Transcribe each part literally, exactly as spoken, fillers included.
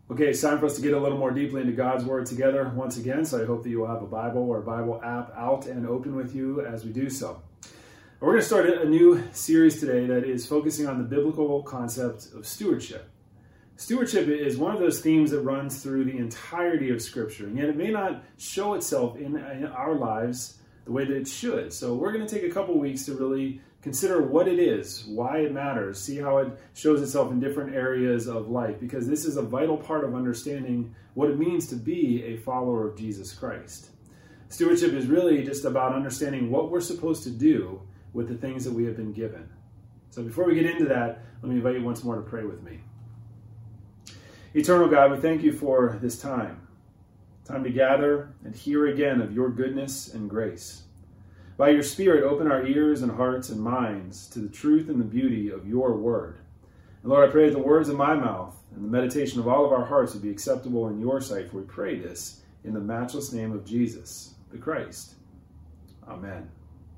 Okay, it's time for us to get a little more deeply into God's Word together once again, so I hope that you will have a Bible or a Bible app out and open with you as we do so. We're going to start a new series today that is focusing on the biblical concept of stewardship. Stewardship is one of those themes that runs through the entirety of Scripture, and yet it may not show itself in, in our lives the way that it should. So we're going to take a couple weeks to really consider what it is, why it matters, see how it shows itself in different areas of life, because this is a vital part of understanding what it means to be a follower of Jesus Christ. Stewardship is really just about understanding what we're supposed to do with the things that we have been given. So before we get into that, let me invite you once more to pray with me. Eternal God, we thank you for this time, time to gather and hear again of your goodness and grace. By your Spirit, open our ears and hearts and minds to the truth and the beauty of your word. And Lord, I pray that the words of my mouth and the meditation of all of our hearts would be acceptable in your sight, for we pray this in the matchless name of Jesus, the Christ. Amen.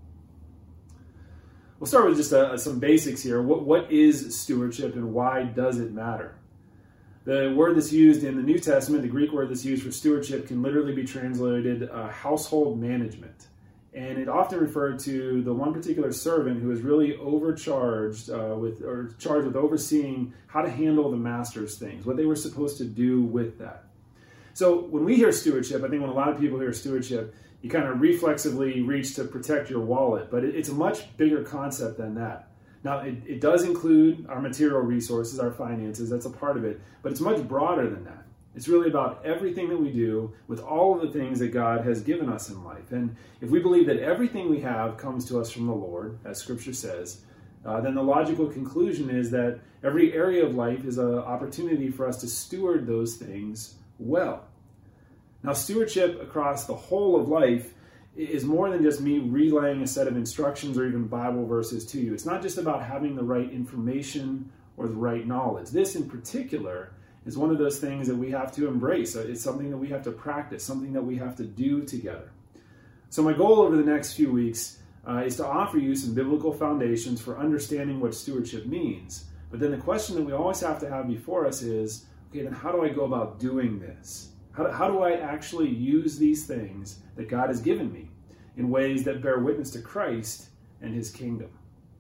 We'll start with just uh, some basics here. What, what is stewardship and why does it matter? The word that's used in the New Testament, the Greek word that's used for stewardship, can literally be translated uh, household management. And it often referred to the one particular servant who is really overcharged uh, with, or charged with overseeing how to handle the master's things, what they were supposed to do with that. So when we hear stewardship, I think when a lot of people hear stewardship, you kind of reflexively reach to protect your wallet, but it, it's a much bigger concept than that. Now, it, it does include our material resources, our finances, that's a part of it, but it's much broader than that. It's really about everything that we do with all of the things that God has given us in life. And if we believe that everything we have comes to us from the Lord, as Scripture says, uh, then the logical conclusion is that every area of life is an opportunity for us to steward those things well. Now, stewardship across the whole of life is more than just me relaying a set of instructions or even Bible verses to you. It's not just about having the right information or the right knowledge. This in particular is one of those things that we have to embrace. It's something that we have to practice, something that we have to do together. So my goal over the next few weeks uh, is to offer you some biblical foundations for understanding what stewardship means. But then the question that we always have to have before us is, okay, then how do I go about doing this? How do, how do I actually use these things that God has given me in ways that bear witness to Christ and his kingdom?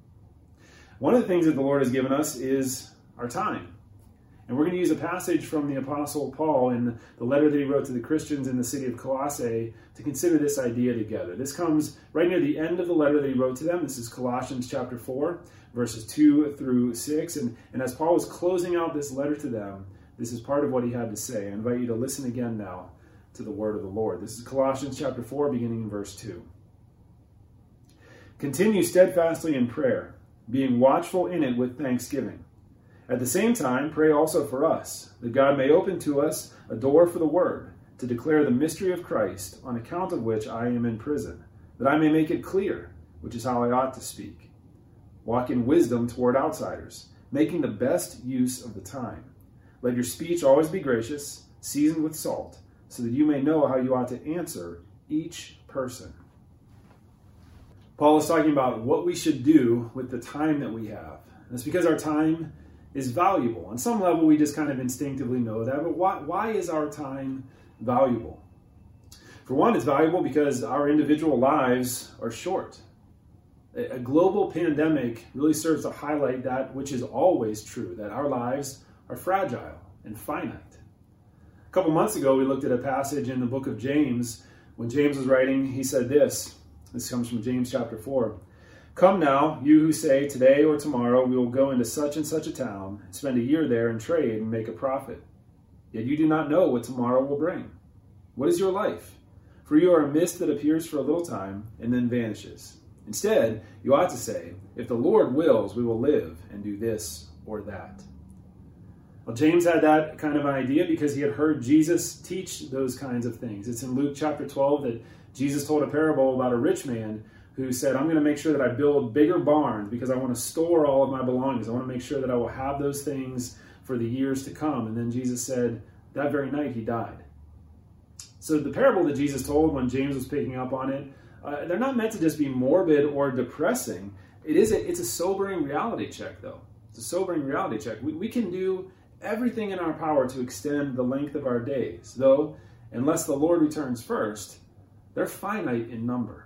One of the things that the Lord has given us is our time. And we're going to use a passage from the Apostle Paul in the letter that he wrote to the Christians in the city of Colossae to consider this idea together. This comes right near the end of the letter that he wrote to them. This is Colossians chapter four, verses two through six. And, and as Paul was closing out this letter to them, this is part of what he had to say. I invite you to listen again now to the word of the Lord. This is Colossians chapter four, beginning in verse two. Continue steadfastly in prayer, being watchful in it with thanksgiving. At the same time, pray also for us, that God may open to us a door for the word, to declare the mystery of Christ, on account of which I am in prison, that I may make it clear, which is how I ought to speak. Walk in wisdom toward outsiders, making the best use of the time. Let your speech always be gracious, seasoned with salt, so that you may know how you ought to answer each person. Paul is talking about what we should do with the time that we have. And it's because our time is valuable. On some level, we just kind of instinctively know that, but why, why is our time valuable? For one, it's valuable because our individual lives are short. A, a global pandemic really serves to highlight that which is always true, that our lives are fragile and finite. A couple months ago, we looked at a passage in the book of James. When James was writing, he said this. This comes from James chapter four. Come now, you who say, today or tomorrow we will go into such and such a town, and spend a year there and trade and make a profit. Yet you do not know what tomorrow will bring. What is your life? For you are a mist that appears for a little time and then vanishes. Instead, you ought to say, if the Lord wills, we will live and do this or that. Well, James had that kind of an idea because he had heard Jesus teach those kinds of things. It's in Luke chapter twelve that Jesus told a parable about a rich man who said, I'm going to make sure that I build bigger barns because I want to store all of my belongings. I want to make sure that I will have those things for the years to come. And then Jesus said, that very night he died. So the parable that Jesus told when James was picking up on it, uh, they're not meant to just be morbid or depressing. It is a, it's a sobering reality check, though. It's a sobering reality check. We, we can do everything in our power to extend the length of our days, though, unless the Lord returns first, they're finite in number.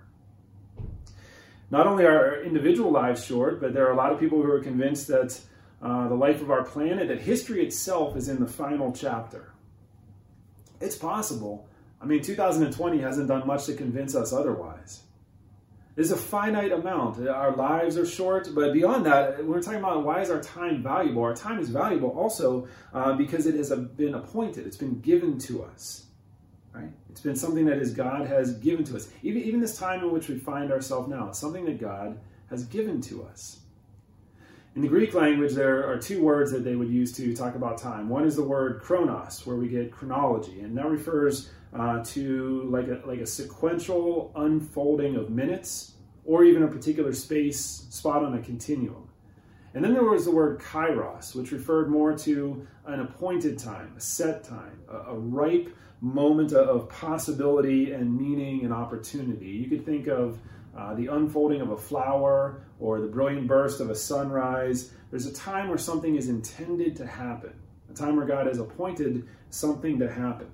Not only are our individual lives short, but there are a lot of people who are convinced that uh, the life of our planet, that history itself is in the final chapter. It's possible. I mean, two thousand twenty hasn't done much to convince us otherwise. There's a finite amount. Our lives are short, but beyond that, we're talking about why is our time valuable? Our time is valuable also uh, because it has been appointed. It's been given to us, right? It's been something that is God has given to us. Even, even this time in which we find ourselves now, it's something that God has given to us. In the Greek language, there are two words that they would use to talk about time. One is the word chronos, where we get chronology, and that refers uh, to like a, like a sequential unfolding of minutes, or even a particular space, spot on a continuum. And then there was the word kairos, which referred more to an appointed time, a set time, a, a ripe moment of possibility and meaning and opportunity. You could think of Uh, the unfolding of a flower or the brilliant burst of a sunrise. There's a time where something is intended to happen, a time where God has appointed something to happen.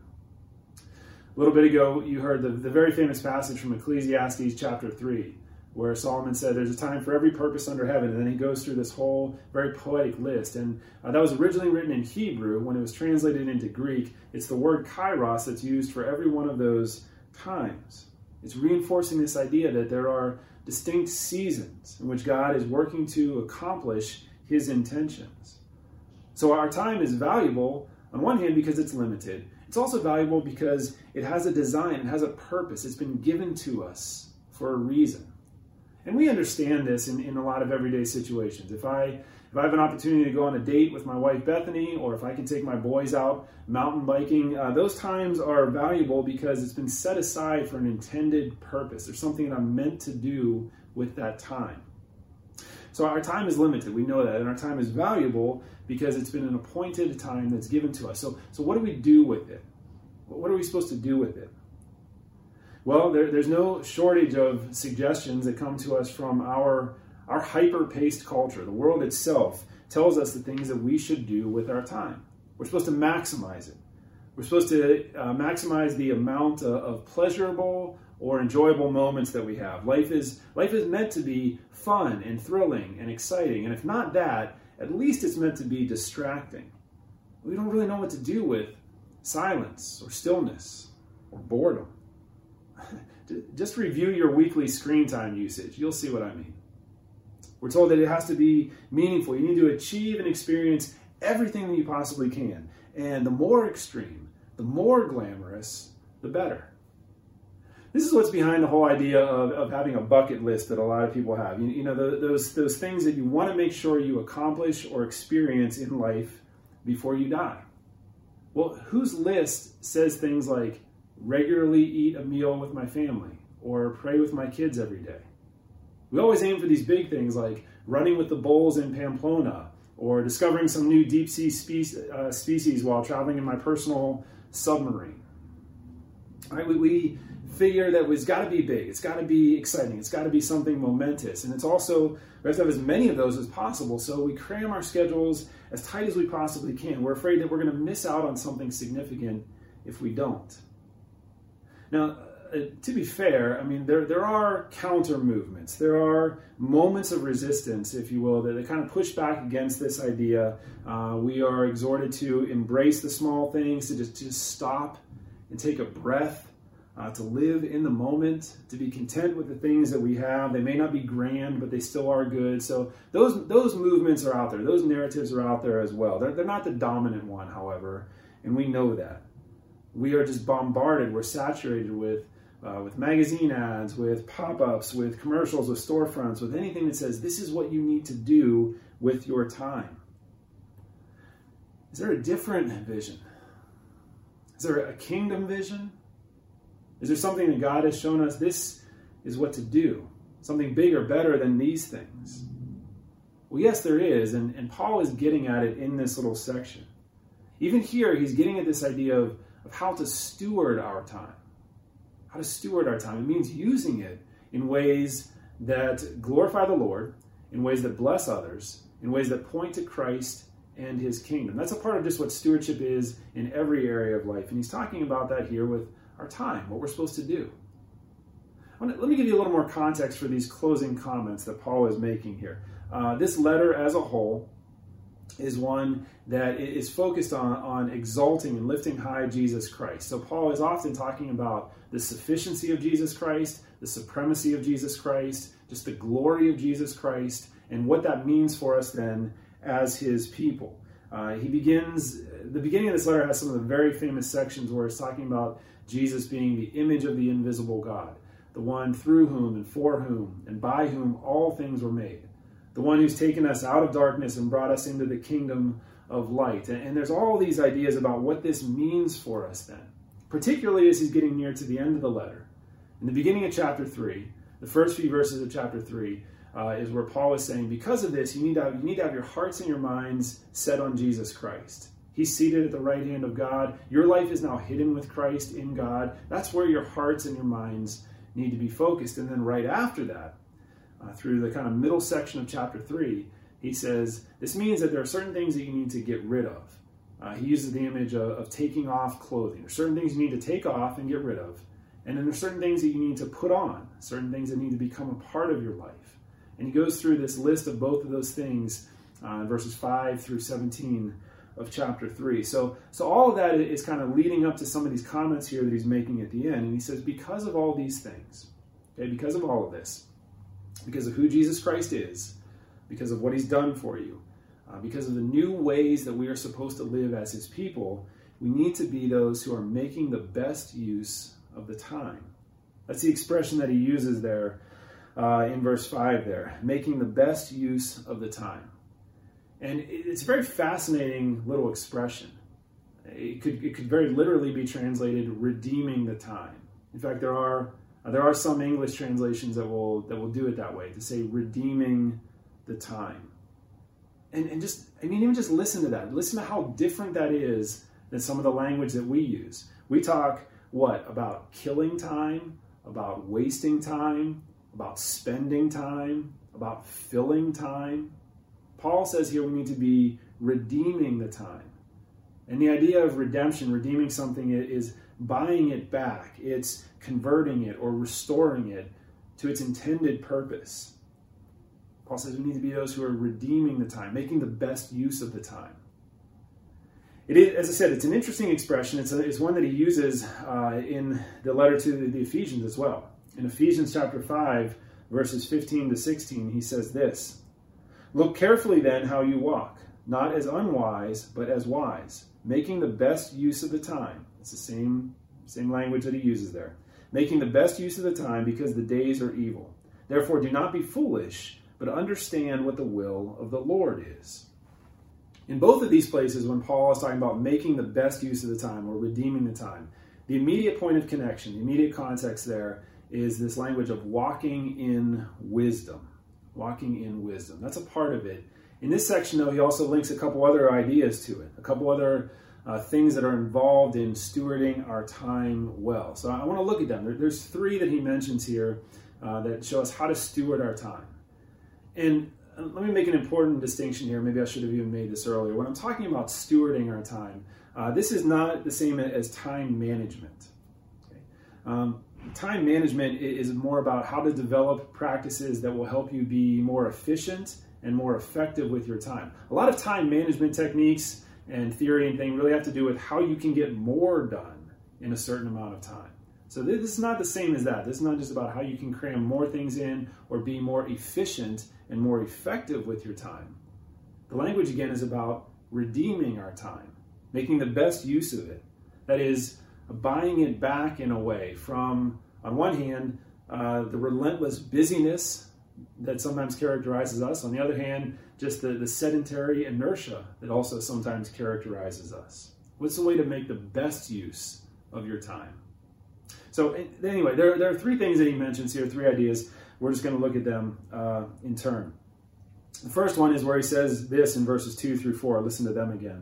A little bit ago, you heard the, the very famous passage from Ecclesiastes chapter three, where Solomon said there's a time for every purpose under heaven, and then he goes through this whole very poetic list. And uh, that was originally written in Hebrew. When it was translated into Greek, it's the word kairos that's used for every one of those times. It's reinforcing this idea that there are distinct seasons in which God is working to accomplish his intentions. So our time is valuable, on one hand, because it's limited. It's also valuable because it has a design, it has a purpose. It's been given to us for a reason. And we understand this in, in a lot of everyday situations. If I if I have an opportunity to go on a date with my wife Bethany, or if I can take my boys out mountain biking, uh, those times are valuable because it's been set aside for an intended purpose. There's something that I'm meant to do with that time. So our time is limited. We know that. And our time is valuable because it's been an appointed time that's given to us. So, so what do we do with it? What are we supposed to do with it? Well, there, there's no shortage of suggestions that come to us from our Our hyper-paced culture. The world itself tells us the things that we should do with our time. We're supposed to maximize it. We're supposed to uh, maximize the amount of, of pleasurable or enjoyable moments that we have. Life is, life is meant to be fun and thrilling and exciting. And if not that, at least it's meant to be distracting. We don't really know what to do with silence or stillness or boredom. Just review your weekly screen time usage. You'll see what I mean. We're told that it has to be meaningful. You need to achieve and experience everything that you possibly can. And the more extreme, the more glamorous, the better. This is what's behind the whole idea of, of having a bucket list that a lot of people have. You, you know, the, those, those things that you want to make sure you accomplish or experience in life before you die. Well, whose list says things like, regularly eat a meal with my family, or pray with my kids every day? We always aim for these big things like running with the bulls in Pamplona, or discovering some new deep sea species, uh, species while traveling in my personal submarine. Right? We, we figure that it's got to be big, it's got to be exciting, it's got to be something momentous, and it's also, we have to have as many of those as possible, so we cram our schedules as tight as we possibly can. We're afraid that we're going to miss out on something significant if we don't. Now, Uh, to be fair, I mean, there there are counter movements. There are moments of resistance, if you will, that, that kind of push back against this idea. Uh, we are exhorted to embrace the small things, to just, to just stop and take a breath, uh, to live in the moment, to be content with the things that we have. They may not be grand, but they still are good. So those those movements are out there. Those narratives are out there as well. They're, they're not the dominant one, however, and we know that. We are just bombarded. We're saturated with Uh, with magazine ads, with pop-ups, with commercials, with storefronts, with anything that says this is what you need to do with your time. Is there a different vision? Is there a kingdom vision? Is there something that God has shown us this is what to do? Something bigger, better than these things? Well, yes, there is, and, and Paul is getting at it in this little section. Even here, he's getting at this idea of, of how to steward our time. How to steward our time. It means using it in ways that glorify the Lord, in ways that bless others, in ways that point to Christ and his kingdom. That's a part of just what stewardship is in every area of life. And he's talking about that here with our time, what we're supposed to do. I want to, let me give you a little more context for these closing comments that Paul is making here. Uh, this letter as a whole is one that is focused on, on exalting and lifting high Jesus Christ. So Paul is often talking about the sufficiency of Jesus Christ, the supremacy of Jesus Christ, just the glory of Jesus Christ, and what that means for us then as his people. Uh, he begins, the beginning of this letter has some of the very famous sections where it's talking about Jesus being the image of the invisible God, the one through whom and for whom and by whom all things were made, the one who's taken us out of darkness and brought us into the kingdom of light. And, and there's all these ideas about what this means for us then, particularly as he's getting near to the end of the letter. In the beginning of chapter three, the first few verses of chapter three, uh, is where Paul is saying, because of this, you need, to have, you need to have your hearts and your minds set on Jesus Christ. He's seated at the right hand of God. Your life is now hidden with Christ in God. That's where your hearts and your minds need to be focused. And then right after that, uh, through the kind of middle section of chapter three, he says, this means that there are certain things that you need to get rid of. Uh, he uses the image of, of taking off clothing. There's certain things you need to take off and get rid of. And then there's certain things that you need to put on, certain things that need to become a part of your life. And he goes through this list of both of those things uh, in verses five through seventeen of chapter three. So, so all of that is kind of leading up to some of these comments here that he's making at the end. And he says, because of all these things, okay, because of all of this, because of who Jesus Christ is, because of what he's done for you, uh, because of the new ways that we are supposed to live as his people, we need to be those who are making the best use of the time. That's the expression that he uses there uh, in verse five there, making the best use of the time. And it's a very fascinating little expression. It could, it could very literally be translated redeeming the time. In fact, there are uh, there are some English translations that will that will do it that way, to say redeeming the time. And, and just, I mean, even just listen to that. Listen to how different that is than some of the language that we use. We talk, what, about killing time, about wasting time, about spending time, about filling time. Paul says here we need to be redeeming the time. And the idea of redemption, redeeming something, is buying it back. It's converting it or restoring it to its intended purpose. Paul says we need to be those who are redeeming the time, making the best use of the time. It is, as I said, it's an interesting expression. It's, a, it's one that he uses uh, in the letter to the, the Ephesians as well. In Ephesians chapter five, verses fifteen to sixteen, he says this, "Look carefully then how you walk, not as unwise, but as wise, making the best use of the time." It's the same, same language that he uses there. "Making the best use of the time, because the days are evil. Therefore do not be foolish, but understand what the will of the Lord is." In both of these places, when Paul is talking about making the best use of the time or redeeming the time, the immediate point of connection, the immediate context there is this language of walking in wisdom. Walking in wisdom. That's a part of it. In this section, though, he also links a couple other ideas to it, a couple other uh, things that are involved in stewarding our time well. So I want to look at them. There, there's three that he mentions here uh, that show us how to steward our time. And let me make an important distinction here. Maybe I should have even made this earlier. When I'm talking about stewarding our time, uh, this is not the same as time management. Okay? Um, time management is more about how to develop practices that will help you be more efficient and more effective with your time. A lot of time management techniques and theory and thing really have to do with how you can get more done in a certain amount of time. So this is not the same as that. This is not just about how you can cram more things in or be more efficient and more effective with your time. The language, again, is about redeeming our time, making the best use of it. That is, buying it back in a way from, on one hand, uh, the relentless busyness that sometimes characterizes us. On the other hand, just the, the sedentary inertia that also sometimes characterizes us. What's the way to make the best use of your time? So anyway, there, there are three things that he mentions here, three ideas. We're just going to look at them uh, in turn. The first one is where he says this in verses two through four. Listen to them again.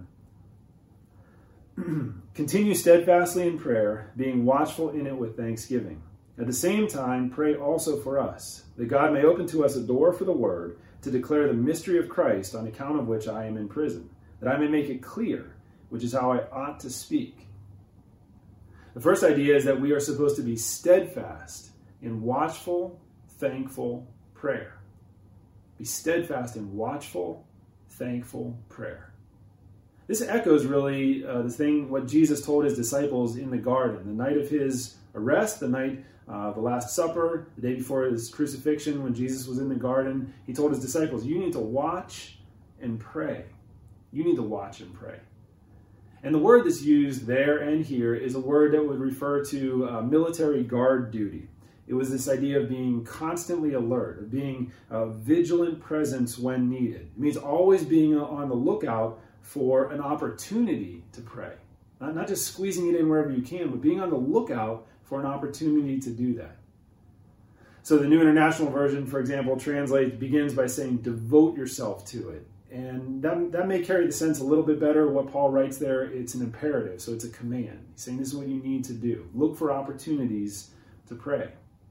"Continue steadfastly in prayer, being watchful in it with thanksgiving. At the same time, pray also for us, that God may open to us a door for the word, to declare the mystery of Christ, on account of which I am in prison, that I may make it clear, which is how I ought to speak. The first idea is that we are supposed to be steadfast in watchful, thankful prayer. Be steadfast in watchful, thankful prayer. This echoes really uh, the thing, what Jesus told his disciples in the garden, the night of his arrest, the night uh, the Last Supper, the day before his crucifixion when Jesus was in the garden. He told his disciples, you need to watch and pray. You need to watch and pray. And the word that's used there and here is a word that would refer to uh, military guard duty. It was this idea of being constantly alert, of being a vigilant presence when needed. It means always being on the lookout for an opportunity to pray. Not, not just squeezing it in wherever you can, but being on the lookout for an opportunity to do that. So the New International Version, for example, translates, begins by saying, devote yourself to it. And that, that may carry the sense a little bit better. What Paul writes there, it's an imperative, so it's a command. He's saying this is what you need to do. Look for opportunities to pray.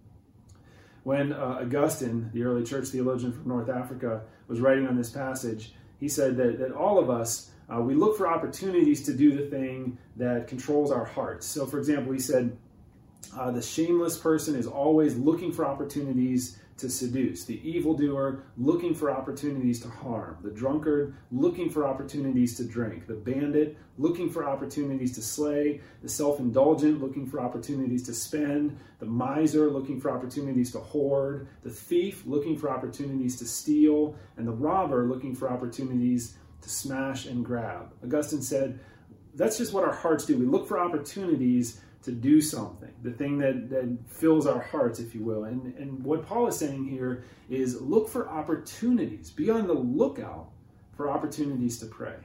When uh, Augustine, the early church theologian from North Africa, was writing on this passage, he said that, that all of us, uh, we look for opportunities to do the thing that controls our hearts. So, for example, he said, uh, the shameless person is always looking for opportunities to seduce. The evildoer looking for opportunities to harm. The drunkard looking for opportunities to drink. The bandit looking for opportunities to slay. The self-indulgent looking for opportunities to spend. The miser looking for opportunities to hoard. The thief looking for opportunities to steal. And the robber looking for opportunities to smash and grab. Augustine said, that's just what our hearts do. We look for opportunities to do something, the thing that, that fills our hearts, if you will. And, and what Paul is saying here is look for opportunities. Be on the lookout for opportunities to pray.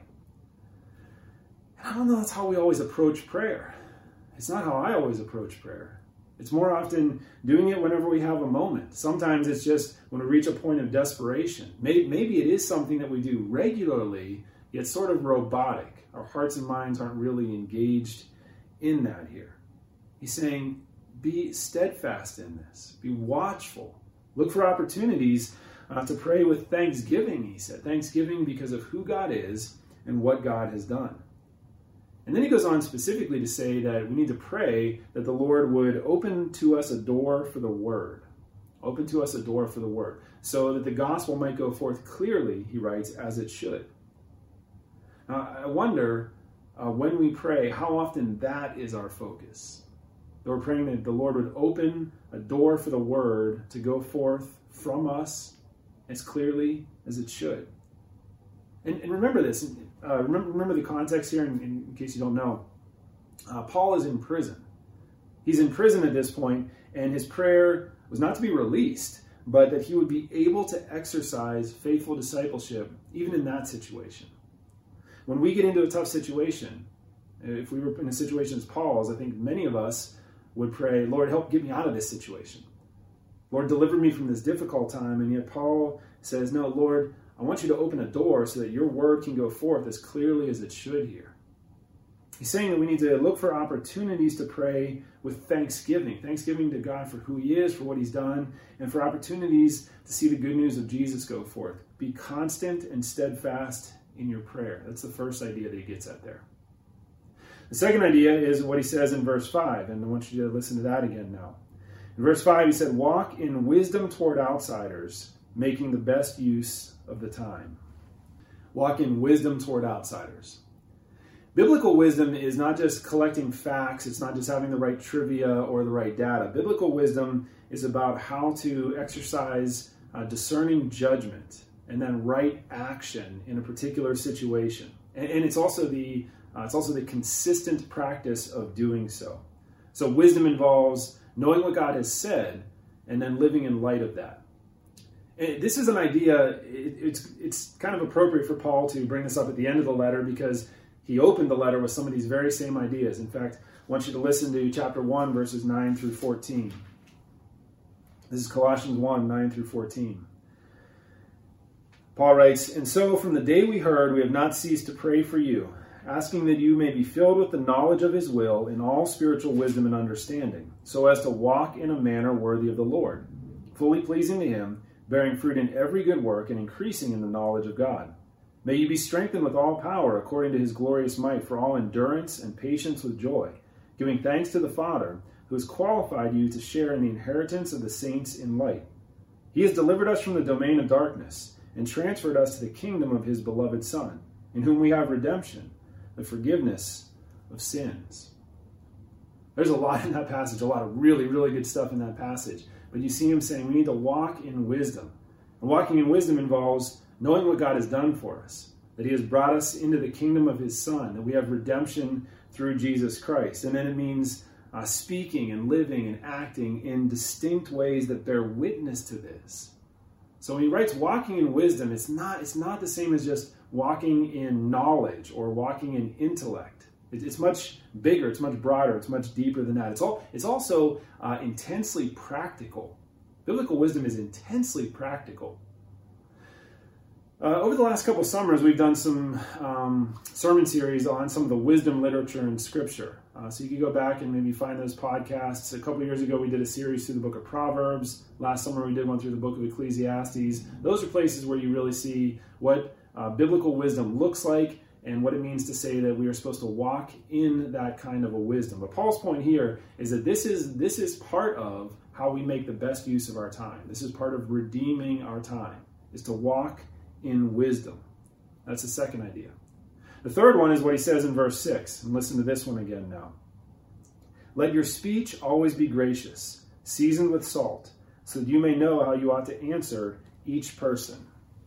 And I don't know that's how we always approach prayer. It's not how I always approach prayer. It's more often doing it whenever we have a moment. Sometimes it's just when we reach a point of desperation. Maybe, maybe it is something that we do regularly, yet sort of robotic. Our hearts and minds aren't really engaged in that here. He's saying, be steadfast in this. Be watchful. Look for opportunities uh, to pray with thanksgiving, he said. Thanksgiving because of who God is and what God has done. And then he goes on specifically to say that we need to pray that the Lord would open to us a door for the word. Open to us a door for the word. So that the gospel might go forth clearly, he writes, as it should. Now, I wonder, uh, when we pray, how often that is our focus. That we're praying that the Lord would open a door for the word to go forth from us as clearly as it should. And, and remember this, uh, remember, remember the context here in, in case you don't know. Uh, Paul is in prison. He's in prison at this point, and his prayer was not to be released, but that he would be able to exercise faithful discipleship even in that situation. When we get into a tough situation, if we were in a situation as Paul's, I think many of us would pray, Lord, help get me out of this situation. Lord, deliver me from this difficult time. And yet Paul says, no, Lord, I want you to open a door so that your word can go forth as clearly as it should here. He's saying that we need to look for opportunities to pray with thanksgiving. Thanksgiving to God for who he is, for what he's done, and for opportunities to see the good news of Jesus go forth. Be constant and steadfast in your prayer. That's the first idea that he gets at there. The second idea is what he says in verse five, and I want you to listen to that again now. In verse five, he said, walk in wisdom toward outsiders, making the best use of the time. Walk in wisdom toward outsiders. Biblical wisdom is not just collecting facts, it's not just having the right trivia or the right data. Biblical wisdom is about how to exercise uh, discerning judgment and then right action in a particular situation. And, and it's also the Uh, it's also the consistent practice of doing so. So wisdom involves knowing what God has said and then living in light of that. And this is an idea, it, it's, it's kind of appropriate for Paul to bring this up at the end of the letter because he opened the letter with some of these very same ideas. In fact, I want you to listen to chapter one, verses nine through fourteen. This is Colossians one, nine through fourteen. Paul writes, and so from the day we heard, we have not ceased to pray for you, asking that you may be filled with the knowledge of his will in all spiritual wisdom and understanding, so as to walk in a manner worthy of the Lord, fully pleasing to him, bearing fruit in every good work and increasing in the knowledge of God, May you be strengthened with all power according to his glorious might for all endurance and patience with joy, giving thanks to the Father who has qualified you to share in the inheritance of the saints in light. He has delivered us from the domain of darkness and transferred us to the kingdom of his beloved Son, in whom we have redemption, the forgiveness of sins. There's a lot in that passage, a lot of really, really good stuff in that passage. But you see him saying we need to walk in wisdom. And walking in wisdom involves knowing what God has done for us, that he has brought us into the kingdom of his Son, that we have redemption through Jesus Christ. And then it means uh, speaking and living and acting in distinct ways that bear witness to this. So when he writes walking in wisdom, it's not, it's not the same as just walking in knowledge or walking in intellect. It, it's much bigger, it's much broader, it's much deeper than that. It's, all, it's also uh, intensely practical. Biblical wisdom is intensely practical. Uh, over the last couple summers, we've done some um, sermon series on some of the wisdom literature in Scripture. Uh, so you can go back and maybe find those podcasts. A couple years ago, we did a series through the book of Proverbs. Last summer, we did one through the book of Ecclesiastes. Those are places where you really see what uh, biblical wisdom looks like and what it means to say that we are supposed to walk in that kind of a wisdom. But Paul's point here is that this is, this is part of how we make the best use of our time. This is part of redeeming our time, is to walk in wisdom. That's the second idea. The third one is what he says in verse six. And listen to this one again now. Let your speech always be gracious, seasoned with salt, so that you may know how you ought to answer each person.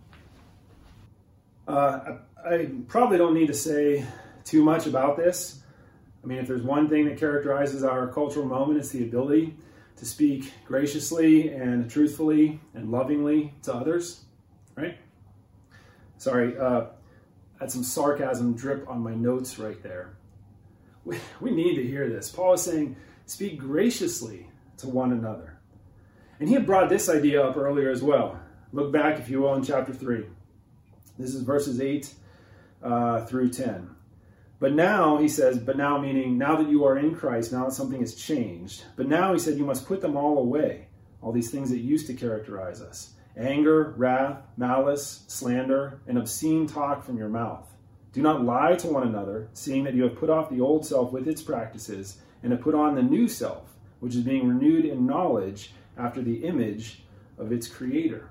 Uh, I, I probably don't need to say too much about this. I mean, if there's one thing that characterizes our cultural moment, it's the ability to speak graciously and truthfully and lovingly to others, right? Sorry, uh, I had some sarcasm drip on my notes right there. We, we need to hear this. Paul is saying, speak graciously to one another. And he had brought this idea up earlier as well. Look back, if you will, in chapter three. This is verses eight uh, through ten. But now, he says, but now meaning now that you are in Christ, now that something has changed. But now, he said, you must put them all away, all these things that used to characterize us. Anger, wrath, malice, slander, and obscene talk from your mouth. Do not lie to one another, seeing that you have put off the old self with its practices, and have put on the new self, which is being renewed in knowledge after the image of its creator.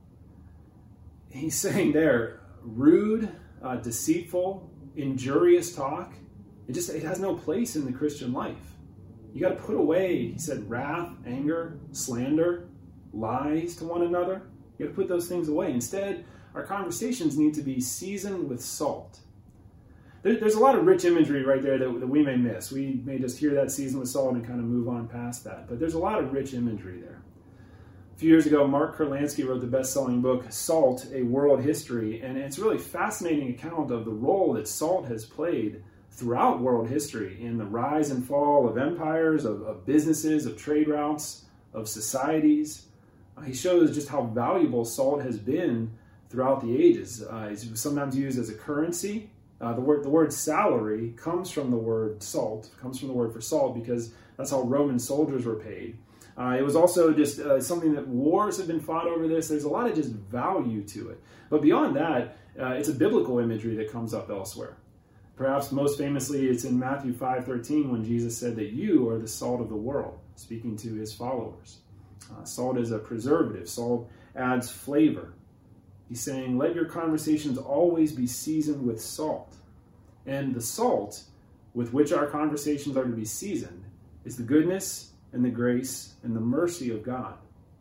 He's saying there, rude, uh, deceitful, injurious talk, it just it has no place in the Christian life. You got to put away, he said, wrath, anger, slander, lies to one another. You got to put those things away. Instead, our conversations need to be seasoned with salt. There, there's a lot of rich imagery right there that, that we may miss. We may just hear that seasoned with salt and kind of move on past that. But there's a lot of rich imagery there. A few years ago, Mark Kurlansky wrote the best-selling book, Salt, A World History. And it's a really fascinating account of the role that salt has played throughout world history in the rise and fall of empires, of, of businesses, of trade routes, of societies. Uh, he shows just how valuable salt has been throughout the ages. Uh, it's sometimes used as a currency. Uh, the word the word salary comes from the word salt, comes from the word for salt, because that's how Roman soldiers were paid. Uh, it was also just uh, something that wars have been fought over this. There's a lot of just value to it. But beyond that, uh, it's a biblical imagery that comes up elsewhere. Perhaps most famously, it's in Matthew five thirteen when Jesus said that you are the salt of the world, speaking to his followers. Uh, salt is a preservative. Salt adds flavor. He's saying, let your conversations always be seasoned with salt. And the salt with which our conversations are to be seasoned is the goodness and the grace and the mercy of God.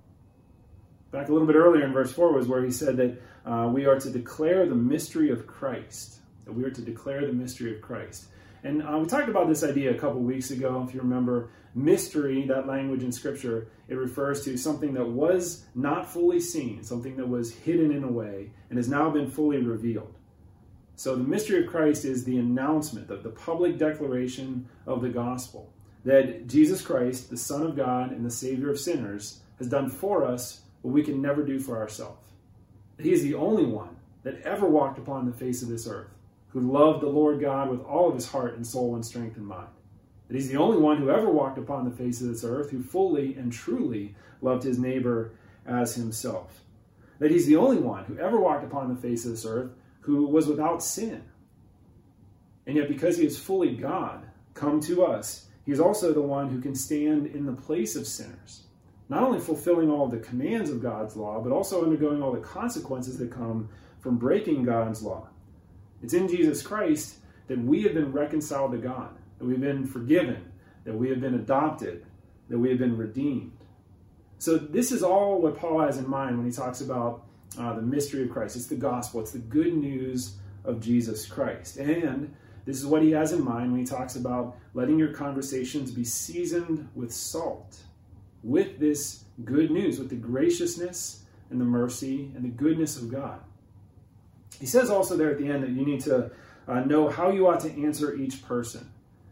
Back a little bit earlier in verse four was where he said that uh, we are to declare the mystery of Christ. That we are to declare the mystery of Christ. And uh, we talked about this idea a couple weeks ago. If you remember, mystery, that language in Scripture, it refers to something that was not fully seen, something that was hidden in a way and has now been fully revealed. So the mystery of Christ is the announcement, the, the public declaration of the gospel, that Jesus Christ, the Son of God and the Savior of sinners, has done for us what we can never do for ourselves. That he is the only one that ever walked upon the face of this earth, who loved the Lord God with all of his heart and soul and strength and mind. That he's the only one who ever walked upon the face of this earth who fully and truly loved his neighbor as himself. That he's the only one who ever walked upon the face of this earth who was without sin. And yet because he is fully God, come to us, he is also the one who can stand in the place of sinners, not only fulfilling all the commands of God's law, but also undergoing all the consequences that come from breaking God's law. It's in Jesus Christ that we have been reconciled to God, that we've been forgiven, that we have been adopted, that we have been redeemed. So this is all what Paul has in mind when he talks about uh, the mystery of Christ. It's the gospel. It's the good news of Jesus Christ. And this is what he has in mind when he talks about letting your conversations be seasoned with salt, with this good news, with the graciousness and the mercy and the goodness of God. He says also there at the end that you need to uh, know how you ought to answer each person,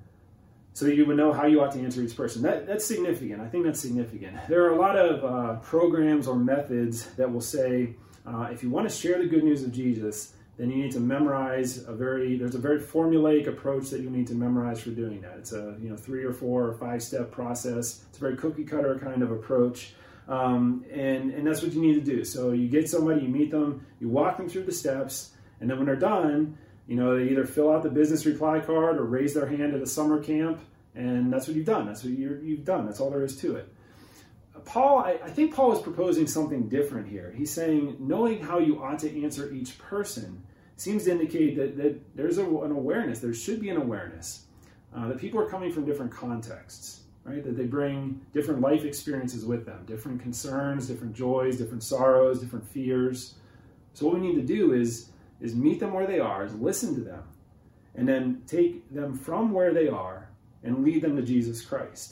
so that you would know how you ought to answer each person. That, that's significant. I think that's significant. There are a lot of uh, programs or methods that will say, uh, if you want to share the good news of Jesus, then you need to memorize a very, there's a very formulaic approach that you need to memorize for doing that. It's a you know three or four or five step process. It's a very cookie cutter kind of approach. Um, and, and that's what you need to do. So you get somebody, you meet them, you walk them through the steps, and then when they're done, you know, they either fill out the business reply card or raise their hand at a summer camp, and that's what you've done. That's what you're, you've done. That's all there is to it. Paul, I, I think Paul is proposing something different here. He's saying knowing how you ought to answer each person seems to indicate that, that there's a, an awareness. There should be an awareness uh, that people are coming from different contexts, right? That they bring different life experiences with them, different concerns, different joys, different sorrows, different fears. So what we need to do is, is meet them where they are, is listen to them, and then take them from where they are and lead them to Jesus Christ.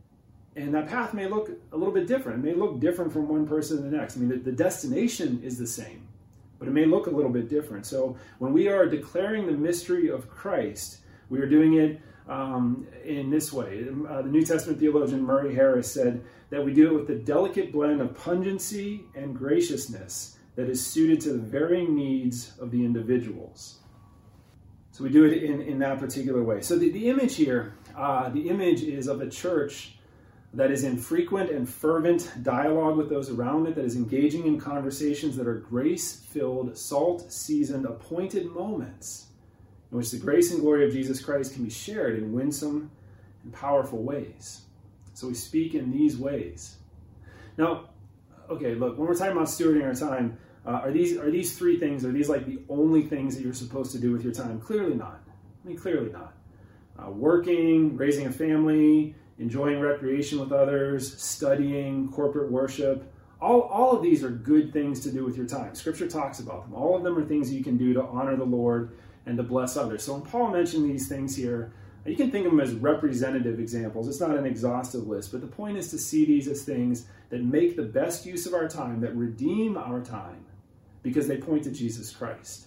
And that path may look a little bit different. It may look different from one person to the next. I mean, the, the destination is the same, but it may look a little bit different. So when we are declaring the mystery of Christ, we are doing it um, in this way. Uh, the New Testament theologian Murray Harris said that we do it with the delicate blend of pungency and graciousness that is suited to the varying needs of the individuals. So we do it in, in that particular way. So the, the image here, uh, the image is of a church that is in frequent and fervent dialogue with those around it, that is engaging in conversations that are grace-filled, salt-seasoned, appointed moments in which the grace and glory of Jesus Christ can be shared in winsome and powerful ways. So we speak in these ways. Now, okay, look, when we're talking about stewarding our time, uh, are these are these three things, are these like the only things that you're supposed to do with your time? Clearly not. I mean, clearly not. Uh, working, raising a family, enjoying recreation with others, studying, corporate worship, all, all of these are good things to do with your time. Scripture talks about them. All of them are things you can do to honor the Lord and to bless others. So when Paul mentioned these things here, you can think of them as representative examples. It's not an exhaustive list, but the point is to see these as things that make the best use of our time, that redeem our time, because they point to Jesus Christ.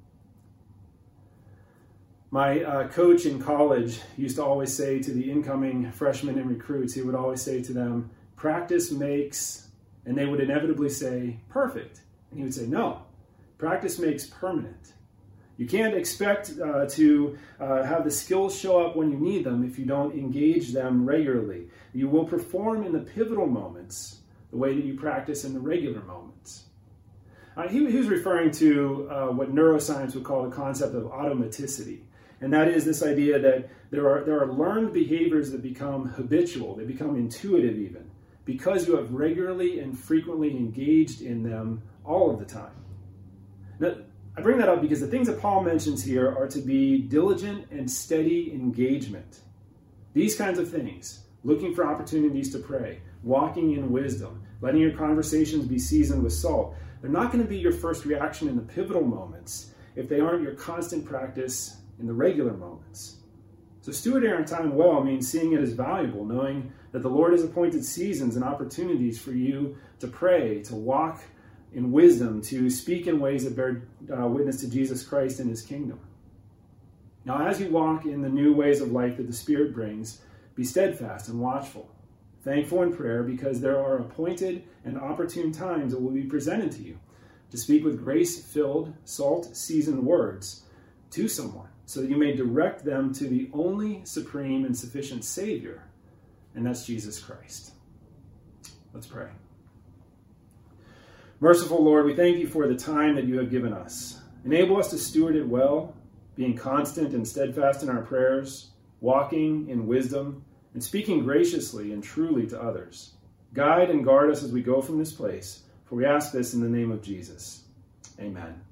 My uh, coach in college used to always say to the incoming freshmen and recruits, he would always say to them, practice makes, and they would inevitably say, perfect. And he would say, no, practice makes permanent. You can't expect uh, to uh, have the skills show up when you need them if you don't engage them regularly. You will perform in the pivotal moments the way that you practice in the regular moments. Uh, he, he was referring to uh, what neuroscience would call the concept of automaticity. And that is this idea that there are, there are learned behaviors that become habitual, they become intuitive even, because you have regularly and frequently engaged in them all of the time. Now, I bring that up because the things that Paul mentions here are to be diligent and steady engagement. These kinds of things, looking for opportunities to pray, walking in wisdom, letting your conversations be seasoned with salt, they're not going to be your first reaction in the pivotal moments if they aren't your constant practice in the regular moments. So stewarding our time well means seeing it as valuable, knowing that the Lord has appointed seasons and opportunities for you to pray, to walk in wisdom, to speak in ways that bear uh, witness to Jesus Christ and his kingdom. Now, as you walk in the new ways of life that the Spirit brings, be steadfast and watchful, thankful in prayer, because there are appointed and opportune times that will be presented to you to speak with grace-filled, salt-seasoned words to someone, so that you may direct them to the only supreme and sufficient Savior, and that's Jesus Christ. Let's pray. Merciful Lord, we thank you for the time that you have given us. Enable us to steward it well, being constant and steadfast in our prayers, walking in wisdom, and speaking graciously and truly to others. Guide and guard us as we go from this place, for we ask this in the name of Jesus. Amen.